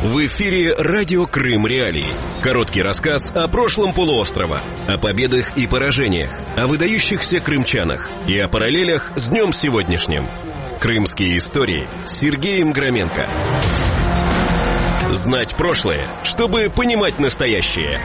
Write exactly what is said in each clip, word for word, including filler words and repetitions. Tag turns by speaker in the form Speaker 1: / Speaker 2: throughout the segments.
Speaker 1: В эфире радио Крым Реалии. Короткий рассказ о прошлом полуострова, о победах и поражениях, о выдающихся крымчанах и о параллелях с днем сегодняшним. Крымские истории с Сергеем Громенко. Знать прошлое, чтобы понимать настоящее.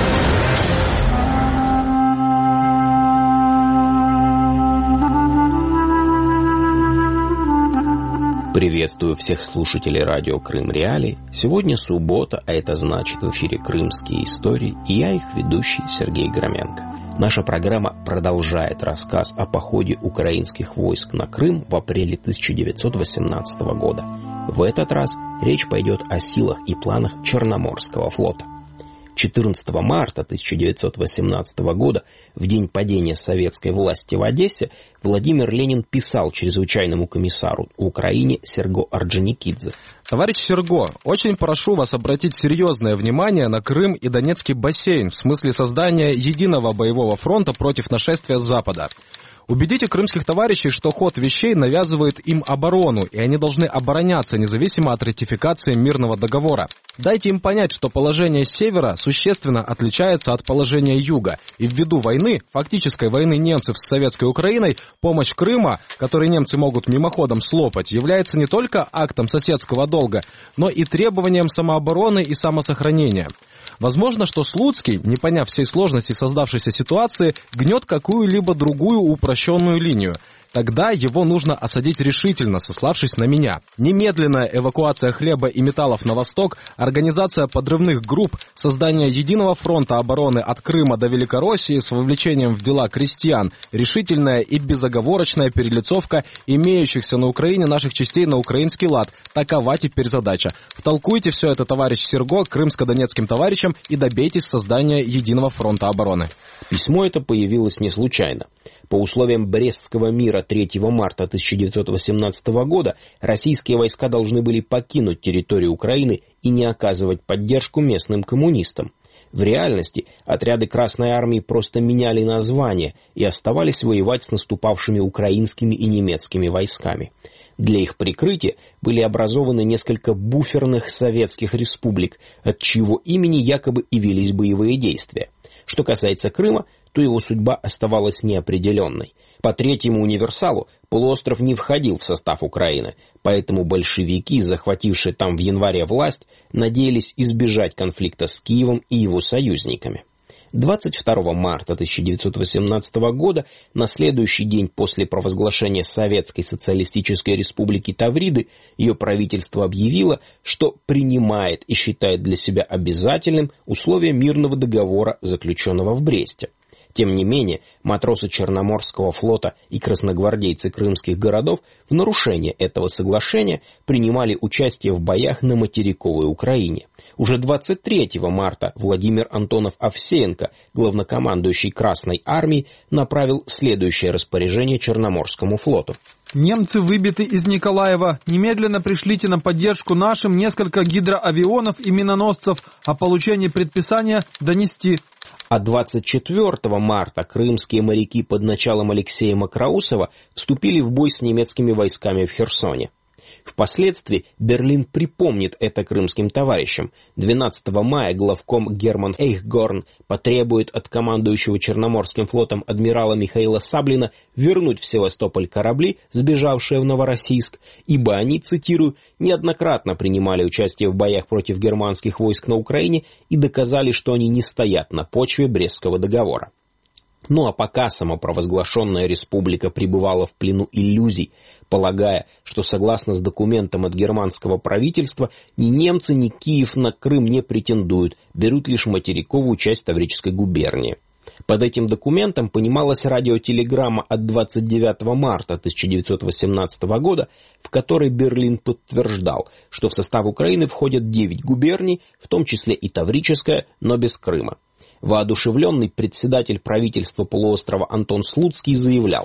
Speaker 2: Приветствую всех слушателей радио Крым Реалии. Сегодня суббота, а это значит в эфире «Крымские истории», и я их ведущий Сергей Громенко. Наша программа продолжает рассказ о походе украинских войск на Крым в апреле тысяча девятьсот восемнадцатого года. В этот раз речь пойдет о силах и планах Черноморского флота. четырнадцатого марта тысяча девятьсот восемнадцатого года, в день падения советской власти в Одессе, Владимир Ленин писал чрезвычайному комиссару в Украине Серго Орджоникидзе.
Speaker 3: Товарищ Серго, очень прошу вас обратить серьезное внимание на Крым и Донецкий бассейн в смысле создания единого боевого фронта против нашествия с Запада. Убедите крымских товарищей, что ход вещей навязывает им оборону, и они должны обороняться независимо от ратификации мирного договора. Дайте им понять, что положение севера существенно отличается от положения юга, и ввиду войны, фактической войны немцев с советской Украиной, помощь Крыма, который немцы могут мимоходом слопать, является не только актом соседского долга, но и требованием самообороны и самосохранения. Возможно, что Слуцкий, не поняв всей сложности создавшейся ситуации, гнет какую-либо другую упрощенную линию. Тогда его нужно осадить решительно, сославшись на меня. Немедленная эвакуация хлеба и металлов на восток, организация подрывных групп, создание единого фронта обороны от Крыма до Великороссии с вовлечением в дела крестьян, решительная и безоговорочная перелицовка имеющихся на Украине наших частей на украинский лад. Такова теперь задача. Втолкуйте все это, товарищ Серго, крымско-донецким товарищам и добейтесь создания единого фронта обороны.
Speaker 2: Письмо это появилось не случайно. По условиям Брестского мира третьего марта тысяча девятьсот восемнадцатого года российские войска должны были покинуть территорию Украины и не оказывать поддержку местным коммунистам. В реальности отряды Красной Армии просто меняли название и оставались воевать с наступавшими украинскими и немецкими войсками. Для их прикрытия были образованы несколько буферных советских республик, от чьего имени якобы и велись боевые действия. Что касается Крыма, то его судьба оставалась неопределенной. По третьему универсалу полуостров не входил в состав Украины, поэтому большевики, захватившие там в январе власть, надеялись избежать конфликта с Киевом и его союзниками. двадцать второго марта тысяча девятьсот восемнадцатого года, на следующий день после провозглашения Советской Социалистической Республики Тавриды, ее правительство объявило, что принимает и считает для себя обязательным условия мирного договора, заключенного в Бресте. Тем не менее, матросы Черноморского флота и красногвардейцы крымских городов в нарушение этого соглашения принимали участие в боях на материковой Украине. Уже двадцать третьего марта Владимир Антонов-Овсеенко, главнокомандующий Красной армией, направил следующее распоряжение Черноморскому флоту.
Speaker 4: Немцы выбиты из Николаева. Немедленно пришлите на поддержку нашим несколько гидроавионов и миноносцев, о получении предписания донести.
Speaker 2: А двадцать четвертого марта крымские моряки под началом Алексея Мокроусова вступили в бой с немецкими войсками в Херсоне. Впоследствии Берлин припомнит это крымским товарищам. двенадцатого мая главком Герман Эйхгорн потребует от командующего Черноморским флотом адмирала Михаила Саблина вернуть в Севастополь корабли, сбежавшие в Новороссийск, ибо они, цитирую, неоднократно принимали участие в боях против германских войск на Украине и доказали, что они не стоят на почве Брестского договора. Ну а пока самопровозглашенная республика пребывала в плену иллюзий, полагая, что согласно с документом от германского правительства ни немцы, ни Киев на Крым не претендуют, берут лишь материковую часть Таврической губернии. Под этим документом понималась радиотелеграмма от двадцать девятого марта тысяча девятьсот восемнадцатого года, в которой Берлин подтверждал, что в состав Украины входят девять губерний, в том числе и Таврическая, но без Крыма. Воодушевленный председатель правительства полуострова Антон Слуцкий заявлял: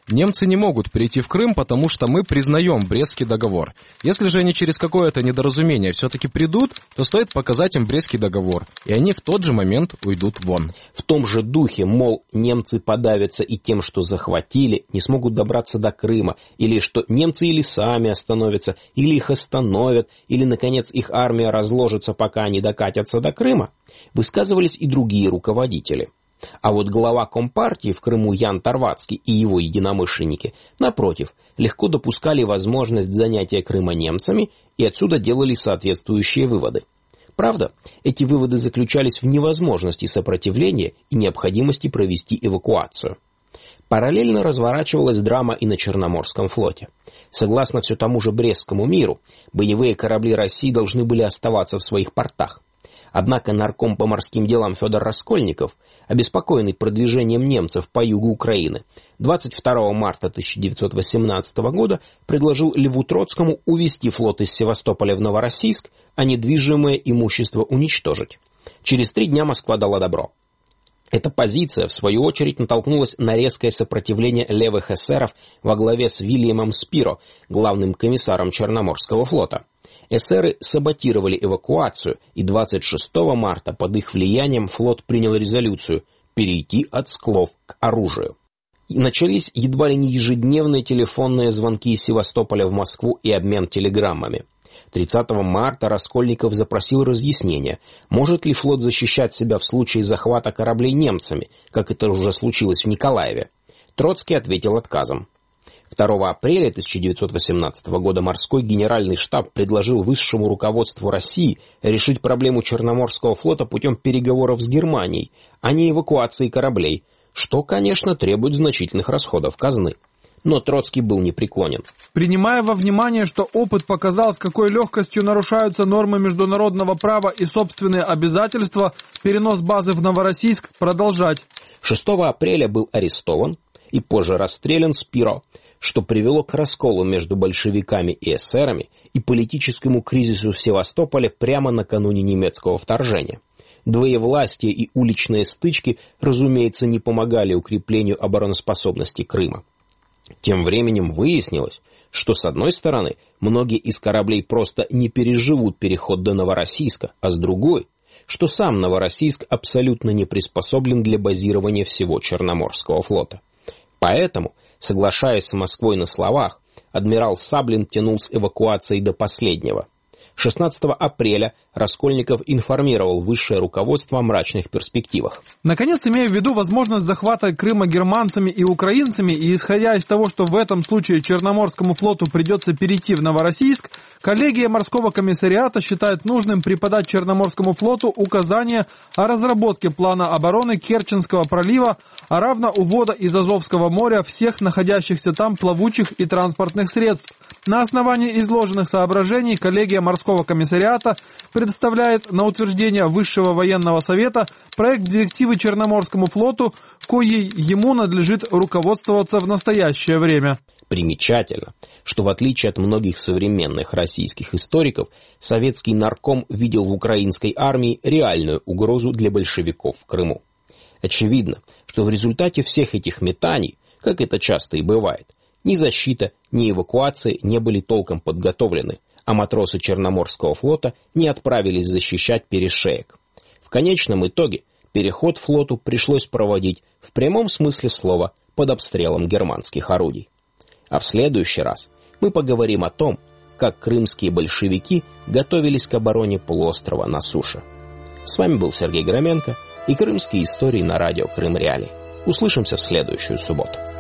Speaker 3: Немцы не могут перейти в Крым, потому что мы признаем Брестский договор. Если же они через какое-то недоразумение все-таки придут, то стоит показать им Брестский договор, и они в тот же момент уйдут вон.
Speaker 2: В том же духе, мол, немцы подавятся и тем, что захватили, не смогут добраться до Крыма, или что немцы или сами остановятся, или их остановят, или, наконец, их армия разложится, пока они докатятся до Крыма, высказывались и другие руководители. А вот глава Компартии в Крыму Ян Тарвацкий и его единомышленники, напротив, легко допускали возможность занятия Крыма немцами и отсюда делали соответствующие выводы. Правда, эти выводы заключались в невозможности сопротивления и необходимости провести эвакуацию. Параллельно разворачивалась драма и на Черноморском флоте. Согласно все тому же Брестскому миру, боевые корабли России должны были оставаться в своих портах. Однако нарком по морским делам Федор Раскольников, обеспокоенный продвижением немцев по югу Украины, двадцать второго марта тысяча девятьсот восемнадцатого года предложил Льву Троцкому увести флот из Севастополя в Новороссийск, а недвижимое имущество уничтожить. Через три дня Москва дала добро. Эта позиция, в свою очередь, натолкнулась на резкое сопротивление левых эсеров во главе с Вильямом Спиро, главным комиссаром Черноморского флота. Эсеры саботировали эвакуацию, и двадцать шестого марта под их влиянием флот принял резолюцию «перейти от склов к оружию». И начались едва ли не ежедневные телефонные звонки из Севастополя в Москву и обмен телеграммами. тридцатого марта Раскольников запросил разъяснения, может ли флот защищать себя в случае захвата кораблей немцами, как это уже случилось в Николаеве. Троцкий ответил отказом. второго апреля тысяча девятьсот восемнадцатого года морской генеральный штаб предложил высшему руководству России решить проблему Черноморского флота путем переговоров с Германией, а не эвакуации кораблей, что, конечно, требует значительных расходов казны. Но Троцкий был непреклонен.
Speaker 4: Принимая во внимание, что опыт показал, с какой легкостью нарушаются нормы международного права и собственные обязательства, перенос базы в Новороссийск продолжать.
Speaker 2: шестого апреля был арестован и позже расстрелян Спиро, что привело к расколу между большевиками и эсерами и политическому кризису в Севастополе прямо накануне немецкого вторжения. Двоевластие и уличные стычки, разумеется, не помогали укреплению обороноспособности Крыма. Тем временем выяснилось, что, с одной стороны, многие из кораблей просто не переживут переход до Новороссийска, а с другой, что сам Новороссийск абсолютно не приспособлен для базирования всего Черноморского флота. Поэтому, соглашаясь с Москвой на словах, адмирал Саблин тянул с эвакуацией до последнего. шестнадцатого апреля Раскольников информировал высшее руководство о мрачных перспективах.
Speaker 4: Наконец, имея в виду возможность захвата Крыма германцами и украинцами, и исходя из того, что в этом случае Черноморскому флоту придется перейти в Новороссийск, коллегия морского комиссариата считает нужным преподать Черноморскому флоту указания о разработке плана обороны Керченского пролива, а равно увода из Азовского моря всех находящихся там плавучих и транспортных средств. На основании изложенных соображений коллегия морского комиссариата предоставляет на утверждение Высшего военного совета проект директивы Черноморскому флоту, коей ему надлежит руководствоваться в настоящее время.
Speaker 2: Примечательно, что в отличие от многих современных российских историков, советский нарком видел в украинской армии реальную угрозу для большевиков в Крыму. Очевидно, что в результате всех этих метаний, как это часто и бывает, ни защита, ни эвакуация не были толком подготовлены, а матросы Черноморского флота не отправились защищать перешеек. В конечном итоге переход флоту пришлось проводить в прямом смысле слова под обстрелом германских орудий. А в следующий раз мы поговорим о том, как крымские большевики готовились к обороне полуострова на суше. С вами был Сергей Громенко и «Крымские истории» на радио Крым Реалии. Услышимся в следующую субботу.